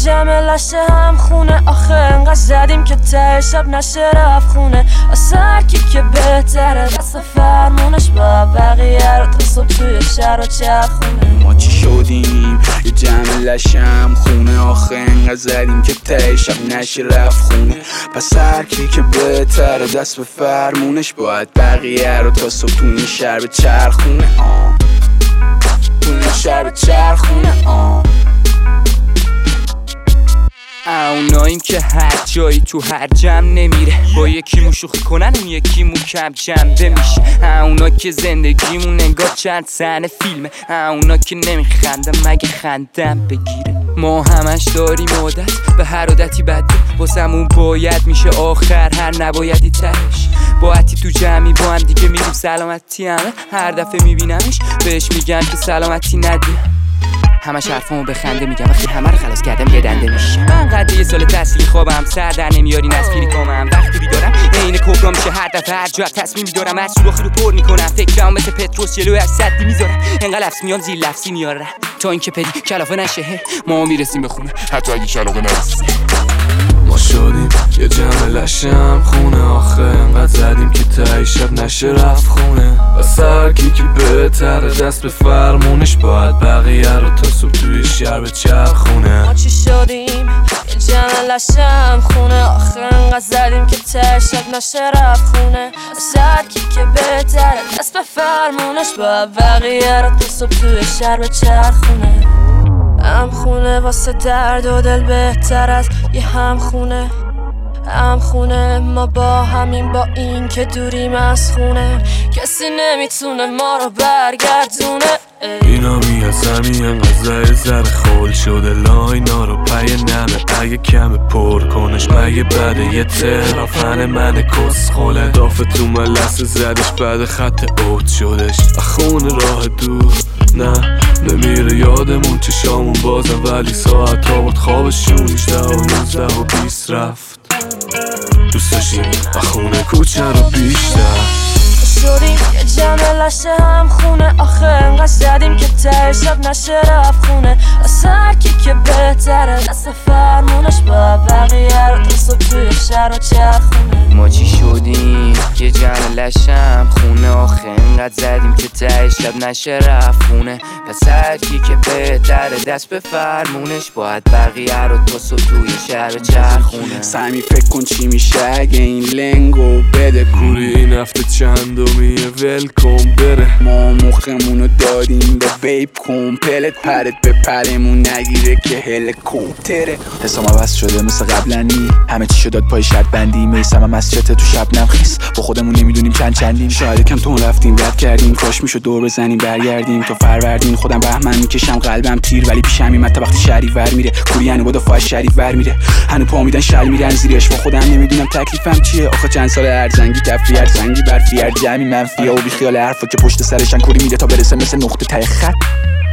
جمع لشه هم خونه. آخه انقدر زدیم که ته شب نشه رفت خونه. واسه هر کی که بهتره دست فرمونش با بقیه رو تا صبح توی شهر و چرخونه. ما چی شدیم یه جمع لشم خونه. آخه انقدر زدیم که ته شب نشه رفت خونه. پس هر کی که بهتره دست به فرمونش باید بقیه رو تا صبح توی این شهر به چرخونه. توی این شهر به چرخونه. اوناییم که هر جایی تو هر جمع نمیره. با یکی مو شوخی کنن اون یکی مو کم جنبه میشه. اونا که زندگیمون انگار چند صحنه فیلمه. اونا که نمیخندم مگه خندم بگیره. ما همش داریم عادت به هر عادتی بده. واسمون باید میشه آخر هر نبایدی ترش. با عتی تو جمعی با هم دیگه میریم سلامتی همه. هر دفعه میبینمش بهش میگم که سلامتی ندیم. همش حرفامو به خنده میگم وقتی همه رو خلاص کردم یه دنده میشه. من قد یه سال تحصیلی خوابم سر در نمیارین از پیری کامم. وقتی بیدارم عین کبرا میشه هر دفعه هر جا تصمیم میدارم. هر سوراخی رو پر میکنم فکرام مثل پتروس جلوی هر سدی میذارم. انقدر لفظ میام زیر لفظی میارم تا اینکه پدی کلافه نشه. ما میرسیم به خونه حتی اگه کلاغه نرسیم. ما شدیم یه جمع لشم خونه. آخه انقدر زدیم که ته شب نشه رفت خونه. بس هر کی که بهتره دست به فرمونش باید بقیه رو تا صبح توی شهر به چرخونه. ما چی شدیم یه جمع لشم خونه. آخه انقدر زدیم که ته شب نشه رفت خونه. بس هر کی که بهتره دست به فرمونش باید بقیه رو تا صبح توی شهر به چرخونه. هم خونه واسه درد و دل بهتر از یه هم خونه. هم خونه ما با همین با این که دوریم از خونه. کسی نمیتونه ما رو برگردونه. اینا میاد زمین انقدر زر خول شده. لاینا رو پی نمه اگه کم پر کنش مگه بده. یه ترافن من کس خوله. دافه تو ملسه زدش بعد خط اوت شدش. خونه راه دور نه نمیره یادمون چشامون بازم. ولی ساعت ها بود خوابشون 18 و 19 و 20 رفت. دوست داشتیم خونه کوچه رو بیشتر. شدیم یه جمع لشه هم خونه. آخه انقدر زدیم که ته شب نشه رفت خونه. واسه هر کی که بهتره دست فرمونش با بقیه رو تا صبح توی شهر و چرخونه. ما چی شدیم یه جمع لشم خونه. آخه انقدر زدیم که ته شب نشه رفت خونه. پس هر کی که بهتره دست به فرمونش باید بقیه رو تا صبح توی شهر چرخونه. سعی فکر کن چی میشه اگه این لنگو بده کوری این هفته چندمیه ول کن بره. ما مخمونو دادیم به بیب کمپلت. پرت به پرمون نگیره که هلیکوپتره. حسام عوض شده مثل قبلنی. همه چی شداد پای شرط بندی. میسم هم از چته تو شب نمخیس. با خودمون نمیدونیم چندیم. شاید کم تون رفتیم رد کردیم. کاش میشد دور بزنیم برگردیم تا فروردین. خودم بهمن میکشم قلبم تیر ولی پیشم میمد تا وقتی شریف ور میره. کوری هنو با دفاع شریف ور میره. هنو پا میدن شل میرن زیرش. با خودم نمیدونم تکلیفم چیه. آخه چند سال ارزنگی کفری ارزنگی برفی ارجمی منفی و بی خیال حرفا که پشت سرشن کوری میده تا برسه مثل نقطه ته خط.